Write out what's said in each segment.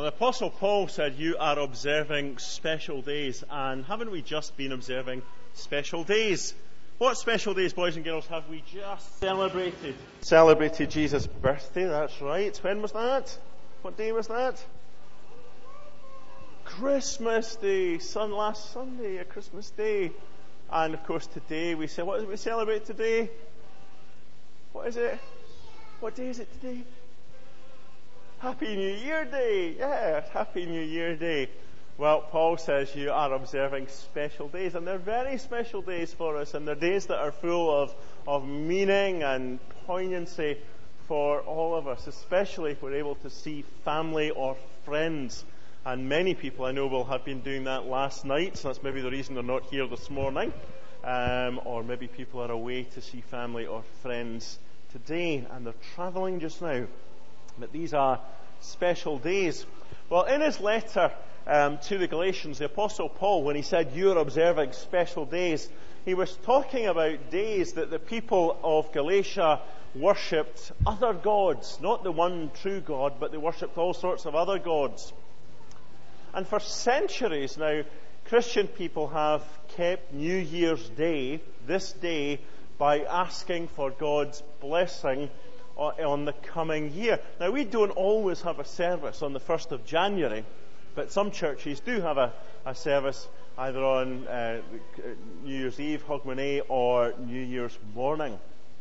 The Apostle Paul said you are observing special days, and haven't we just been observing special days? What special days, boys and girls, have we just celebrated? Celebrated Jesus' birthday, that's right. When was that? What day was that? Christmas Day, last Sunday, a Christmas Day. And of course today what did we celebrate today? What is it? What day is it today? Happy New Year Day! Yeah, Happy New Year Day. Well, Paul says you are observing special days, and they're very special days for us, and they're days that are full of meaning and poignancy for all of us, especially if we're able to see family or friends. And many people I know will have been doing that last night, so that's maybe the reason they're not here this morning. Or maybe people are away to see family or friends today, and they're travelling just now. But these are special days. Well, in his letter to the Galatians, the Apostle Paul, when he said you're observing special days, he was talking about days that the people of Galatia worshipped other gods, not the one true God, but they worshipped all sorts of other gods. And for centuries now, Christian people have kept New Year's Day, this day, by asking for God's blessing on the coming year. Now, we don't always have a service on the 1st of January, but some churches do have a service either on New Year's Eve, Hogmanay, or New Year's morning.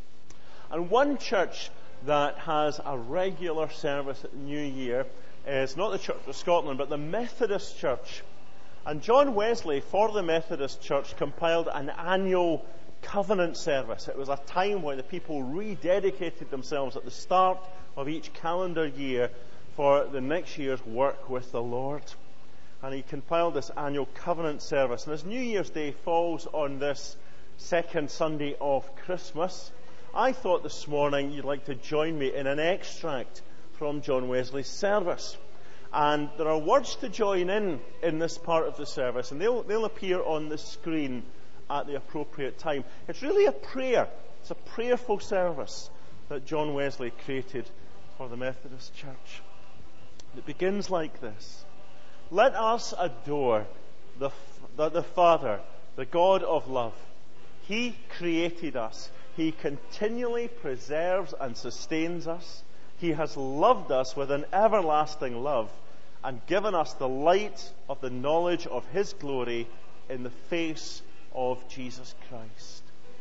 And one church that has a regular service at New Year is not the Church of Scotland, but the Methodist Church. And John Wesley, for the Methodist Church, compiled an annual covenant service. It was a time when the people rededicated themselves at the start of each calendar year for the next year's work with the Lord. And he compiled this annual covenant service. And as New Year's Day falls on this second Sunday of Christmas, I thought this morning you'd like to join me in an extract from John Wesley's service. And there are words to join in this part of the service, and they'll appear on the screen at the appropriate time. It's really a prayer. It's a prayerful service that John Wesley created for the Methodist Church. It begins like this. Let us adore the Father, the God of love. He created us. He continually preserves and sustains us. He has loved us with an everlasting love and given us the light of the knowledge of His glory in the face of Jesus Christ.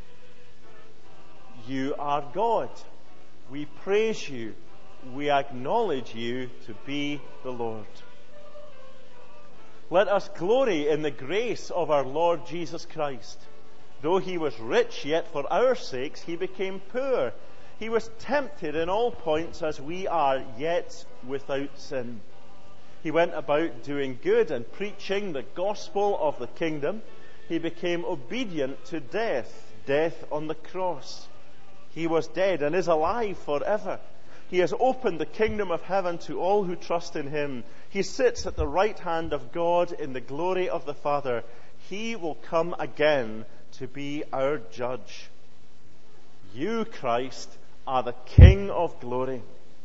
You are God. We praise you. We acknowledge you to be the Lord. Let us glory in the grace of our Lord Jesus Christ. Though He was rich, yet for our sakes He became poor. He was tempted in all points as we are, yet without sin. He went about doing good and preaching the gospel of the kingdom. He became obedient to death on the cross. He was dead and is alive forever. He has opened the kingdom of heaven to all who trust in Him. He sits at the right hand of God in the glory of the Father. He will come again to be our judge. You, Christ, are the King of glory.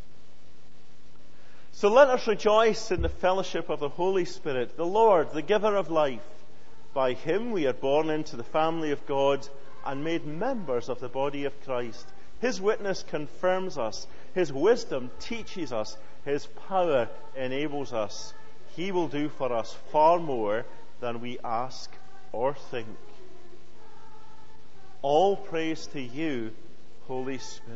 So let us rejoice in the fellowship of the Holy Spirit, the Lord, the giver of life. By Him we are born into the family of God and made members of the body of Christ. His witness confirms us. His wisdom teaches us. His power enables us. He will do for us far more than we ask or think. All praise to you, Holy Spirit.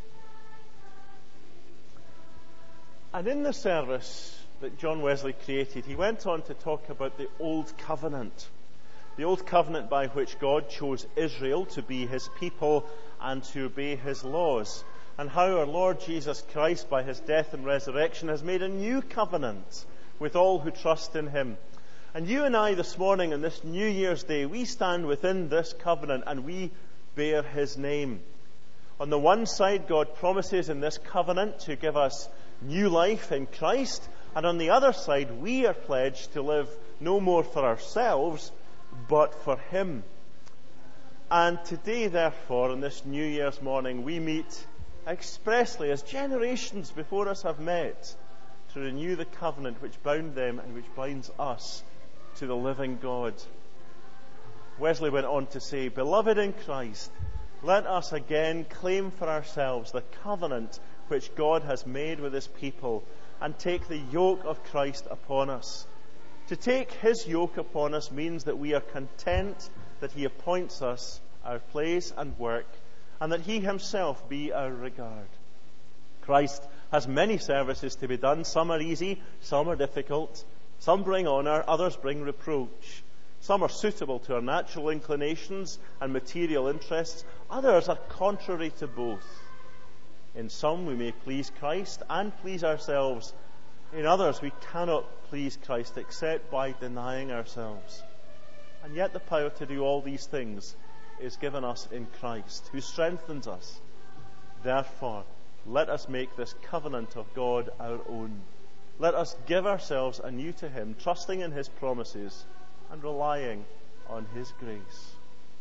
And in the service that John Wesley created, he went on to talk about the Old Covenant. The Old Covenant by which God chose Israel to be His people and to obey His laws. And how our Lord Jesus Christ, by His death and resurrection, has made a new covenant with all who trust in Him. And you and I this morning on this New Year's Day, we stand within this covenant and we bear His name. On the one side, God promises in this covenant to give us new life in Christ. And on the other side, we are pledged to live no more for ourselves, but for Him. And today, therefore, on this New Year's morning, we meet expressly, as generations before us have met, to renew the covenant which bound them and which binds us to the living God. Wesley went on to say, "Beloved in Christ, let us again claim for ourselves the covenant which God has made with his people and take the yoke of Christ upon us. To take his yoke upon us means that we are content that he appoints us our place and work, and that he himself be our regard. Christ has many services to be done. Some are easy, some are difficult. Some bring honour, others bring reproach. Some are suitable to our natural inclinations and material interests. Others are contrary to both. In some we may please Christ and please ourselves. In others we cannot please Christ except by denying ourselves. And yet the power to do all these things is given us in Christ, who strengthens us. Therefore, let us make this covenant of God our own. Let us give ourselves anew to him, trusting in his promises and relying on his grace."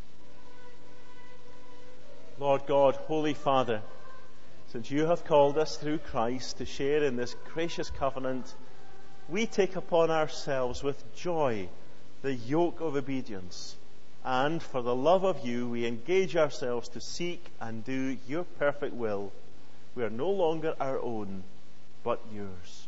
Lord God, Holy Father, since you have called us through Christ to share in this gracious covenant, we take upon ourselves with joy the yoke of obedience. And for the love of you, we engage ourselves to seek and do your perfect will. We are no longer our own, but yours.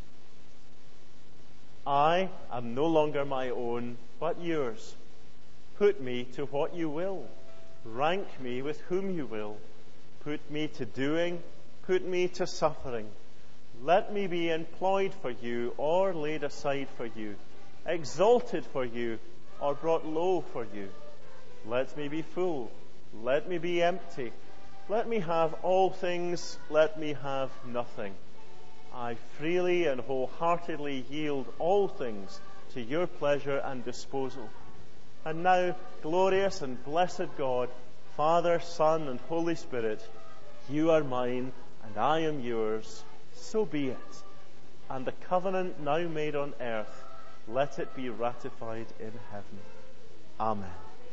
I am no longer my own, but yours. Put me to what you will. Rank me with whom you will. Put me to doing, put me to suffering. Let me be employed for you or laid aside for you, exalted for you or brought low for you. Let me be full, let me be empty. Let me have all things, let me have nothing. I freely and wholeheartedly yield all things to your pleasure and disposal. And now, glorious and blessed God, Father, Son, and Holy Spirit, you are mine and I am yours. So be it. And the covenant now made on earth, let it be ratified in heaven. Amen.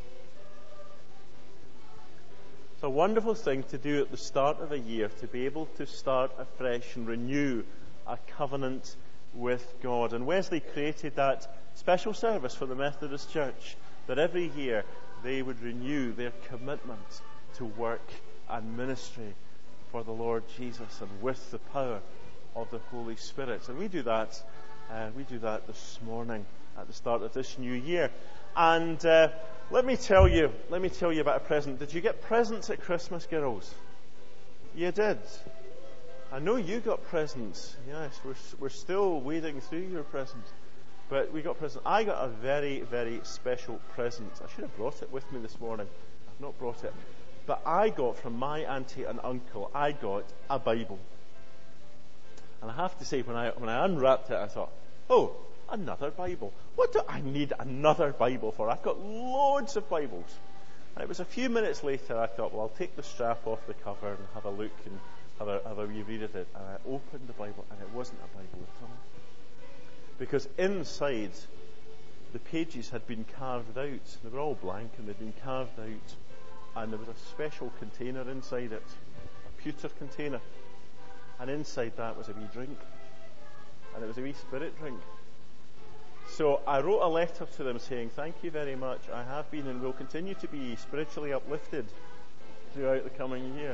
It's a wonderful thing to do at the start of a year, to be able to start afresh and renew a covenant with God. And Wesley created that special service for the Methodist Church, that every year they would renew their commitment to work and ministry for the Lord Jesus and with the power of the Holy Spirit. And we do that this morning at the start of this new year. And let me tell you about a present. Did you get presents at Christmas, girls? You did. I know you got presents. Yes, we're still wading through your presents. But we got presents. I got a very, very special present. I should have brought it with me this morning. I've not brought it. But I got from my auntie and uncle, I got a Bible. And I have to say, when I unwrapped it, I thought, oh, another Bible. What do I need another Bible for? I've got loads of Bibles. And it was a few minutes later, I thought, well, I'll take the strap off the cover and have a look and have a wee read at it. And I opened the Bible, and it wasn't a Bible at all. Because inside, the pages had been carved out. They were all blank, and they'd been carved out. And there was a special container inside it, a pewter container. And inside that was a wee drink. And it was a wee spirit drink. So I wrote a letter to them saying, thank you very much. I have been and will continue to be spiritually uplifted throughout the coming year.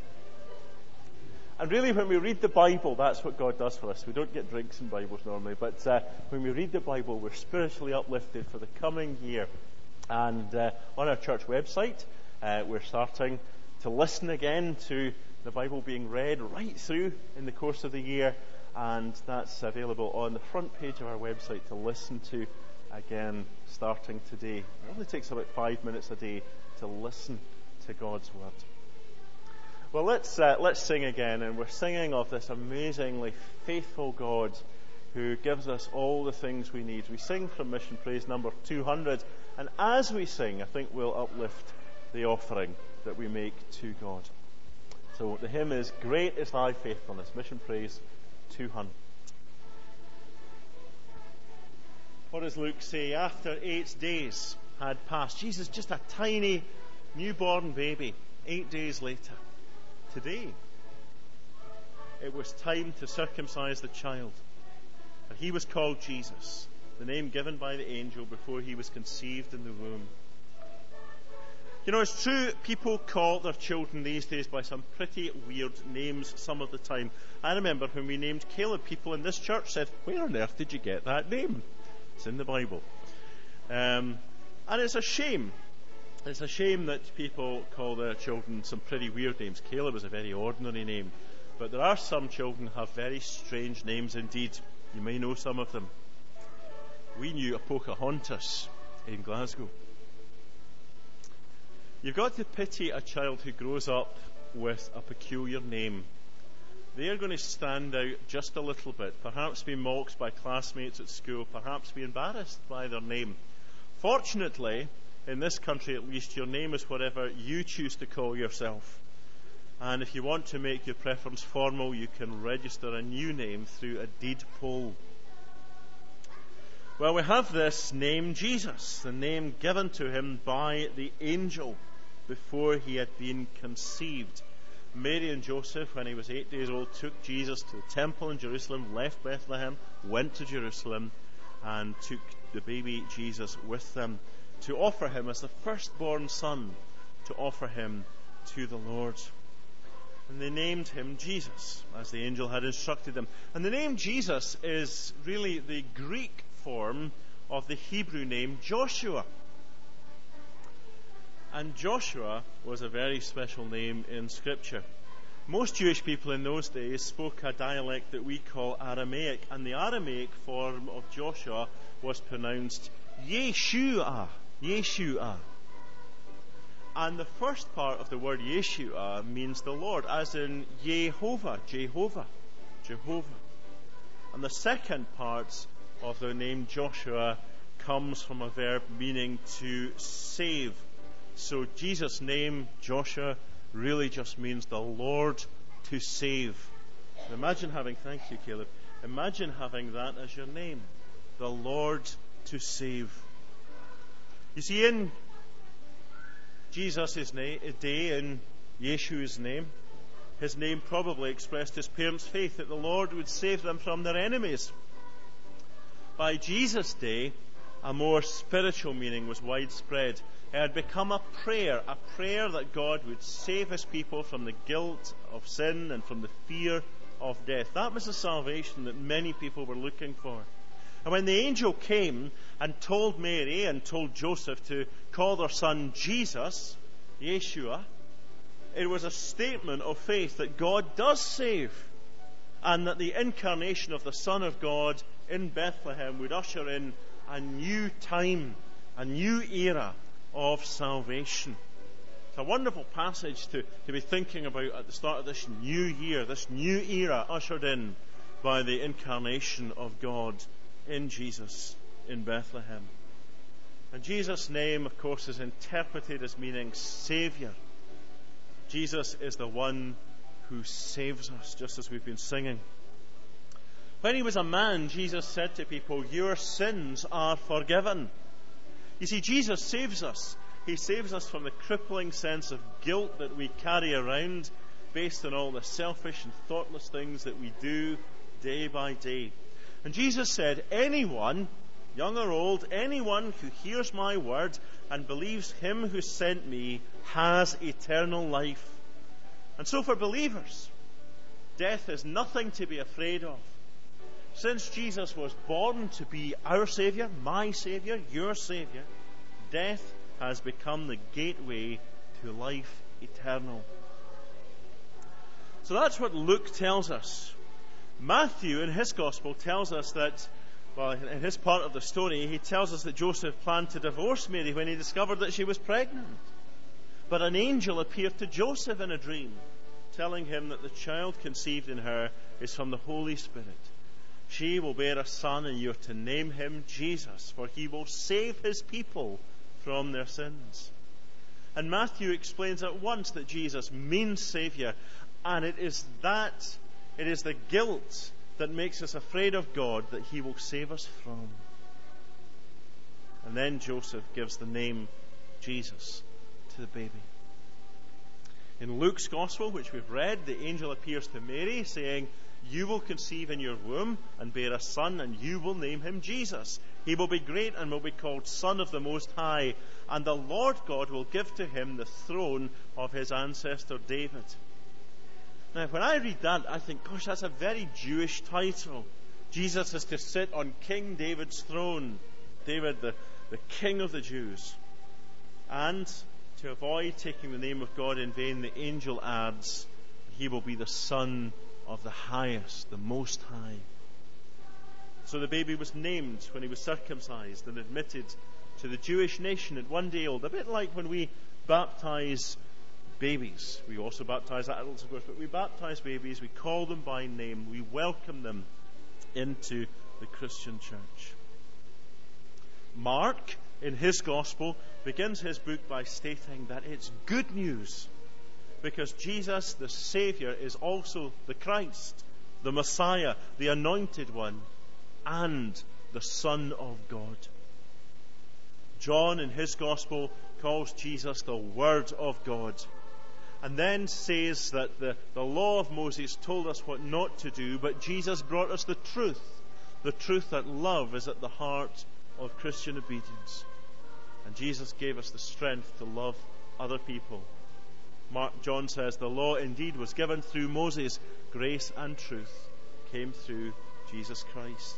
And really, when we read the Bible, that's what God does for us. We don't get drinks in Bibles normally, but when we read the Bible, we're spiritually uplifted for the coming year. And on our church website, we're starting to listen again to the Bible being read right through in the course of the year. And that's available on the front page of our website to listen to again starting today. It only takes about 5 minutes a day to listen to God's Word. Well, let's sing again, and we're singing of this amazingly faithful God who gives us all the things we need. We sing from Mission Praise number 200, and as we sing, I think we'll uplift the offering that we make to God. So the hymn is Great is Thy Faithfulness, Mission Praise 200. What does Luke say? After 8 days had passed, Jesus, just a tiny newborn baby, 8 days later. Today, it was time to circumcise the child. And he was called Jesus, the name given by the angel before he was conceived in the womb. You know, it's true, people call their children these days by some pretty weird names some of the time. I remember when we named Caleb, people in this church said, "Where on earth did you get that name?" It's in the Bible. And it's a shame. It's a shame that people call their children some pretty weird names. Caleb is a very ordinary name. But there are some children who have very strange names indeed. You may know some of them. We knew a Pocahontas in Glasgow. You've got to pity a child who grows up with a peculiar name. They are going to stand out just a little bit, perhaps be mocked by classmates at school, perhaps be embarrassed by their name. Fortunately, in this country at least, your name is whatever you choose to call yourself. And if you want to make your preference formal, you can register a new name through a deed poll. Well, we have this name Jesus, the name given to him by the angel before he had been conceived. Mary and Joseph, when he was 8 days old, took Jesus to the temple in Jerusalem, left Bethlehem, went to Jerusalem, and took the baby Jesus with them to offer him as the firstborn son, to offer him to the Lord. And they named him Jesus, as the angel had instructed them. And the name Jesus is really the Greek form of the Hebrew name Joshua. And Joshua was a very special name in Scripture. Most Jewish people in those days spoke a dialect that we call Aramaic, and the Aramaic form of Joshua was pronounced Yeshua, Yeshua. And the first part of the word Yeshua means the Lord, as in Jehovah, Jehovah, Jehovah. And the second part of the name Joshua comes from a verb meaning to save. So Jesus' name, Joshua, really just means the Lord to save. And imagine having, thank you, Caleb, imagine having that as your name, the Lord to save. You see, in Jesus' day, in Yeshua's name, his name probably expressed his parents' faith that the Lord would save them from their enemies. By Jesus' day, a more spiritual meaning was widespread. It had become a prayer that God would save his people from the guilt of sin and from the fear of death. That was the salvation that many people were looking for. And when the angel came and told Mary and told Joseph to call their son Jesus, Yeshua, it was a statement of faith that God does save, and that the incarnation of the Son of God in Bethlehem would usher in a new time, a new era of salvation. It's a wonderful passage to be thinking about at the start of this new year, this new era ushered in by the incarnation of God in Jesus in Bethlehem. And Jesus' name, of course, is interpreted as meaning Saviour. Jesus is the one who saves us, just as we've been singing. When he was a man, Jesus said to people, "Your sins are forgiven." You see, Jesus saves us. He saves us from the crippling sense of guilt that we carry around based on all the selfish and thoughtless things that we do day by day. And Jesus said, anyone, young or old, anyone who hears my word and believes him who sent me has eternal life. And so for believers, death is nothing to be afraid of. Since Jesus was born to be our Saviour, my Saviour, your Saviour, death has become the gateway to life eternal. So that's what Luke tells us. Matthew, in his Gospel, tells us that, well, in his part of the story, he tells us that Joseph planned to divorce Mary when he discovered that she was pregnant. But an angel appeared to Joseph in a dream, telling him that the child conceived in her is from the Holy Spirit. She will bear a son, and you are to name him Jesus, for he will save his people from their sins. And Matthew explains at once that Jesus means Saviour, and it is the guilt that makes us afraid of God that he will save us from. And then Joseph gives the name Jesus to the baby. In Luke's Gospel, which we've read, the angel appears to Mary saying, You will conceive in your womb and bear a son, and you will name him Jesus. He will be great and will be called Son of the Most High, and the Lord God will give to him the throne of his ancestor David. Now, when I read that, I think, gosh, that's a very Jewish title. Jesus is to sit on King David's throne. David, the King of the Jews. And to avoid taking the name of God in vain, the angel adds, he will be the Son of the Highest, the Most High. So the baby was named when he was circumcised and admitted to the Jewish nation at one day old. A bit like when we baptize babies. We also baptize adults, of course, but we baptize babies, we call them by name, we welcome them into the Christian church. Mark, in his gospel, begins his book by stating that it's good news, because Jesus, the Savior, is also the Christ, the Messiah, the Anointed One, and the Son of God. John, in his Gospel, calls Jesus the Word of God, and then says that the law of Moses told us what not to do, but Jesus brought us the truth that love is at the heart of Christian obedience. And Jesus gave us the strength to love other people. John says, the law indeed was given through Moses. Grace and truth came through Jesus Christ.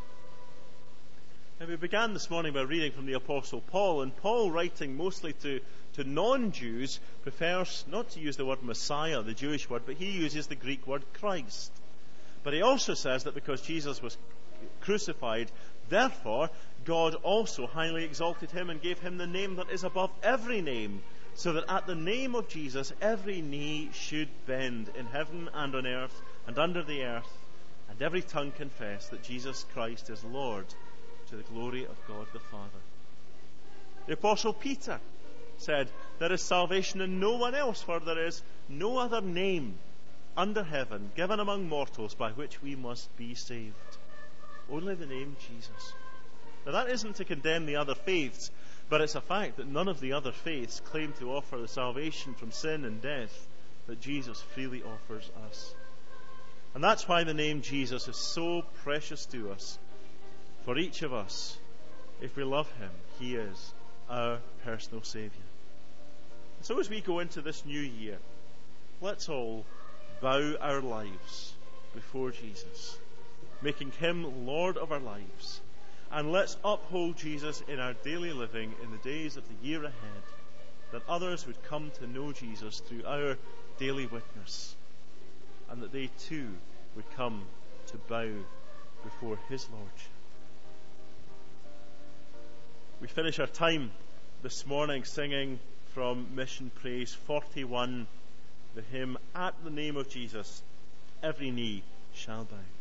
Now, we began this morning by reading from the Apostle Paul, and Paul, writing mostly to non-Jews, prefers not to use the word Messiah, the Jewish word, but he uses the Greek word Christ. But he also says that because Jesus was crucified, therefore God also highly exalted him and gave him the name that is above every name, so that at the name of Jesus every knee should bend in heaven and on earth and under the earth, and every tongue confess that Jesus Christ is Lord, to the glory of God the Father. The Apostle Peter said, there is salvation in no one else, for there is no other name under heaven given among mortals by which we must be saved. Only the name Jesus. Now, that isn't to condemn the other faiths, but it's a fact that none of the other faiths claim to offer the salvation from sin and death that Jesus freely offers us. And that's why the name Jesus is so precious to us. For each of us, if we love him, he is our personal Saviour. So as we go into this new year, let's all bow our lives before Jesus, making him Lord of our lives. And let's uphold Jesus in our daily living in the days of the year ahead, that others would come to know Jesus through our daily witness, and that they too would come to bow before his Lordship. We finish our time this morning singing from Mission Praise 41, the hymn, At the Name of Jesus, Every Knee Shall Bow.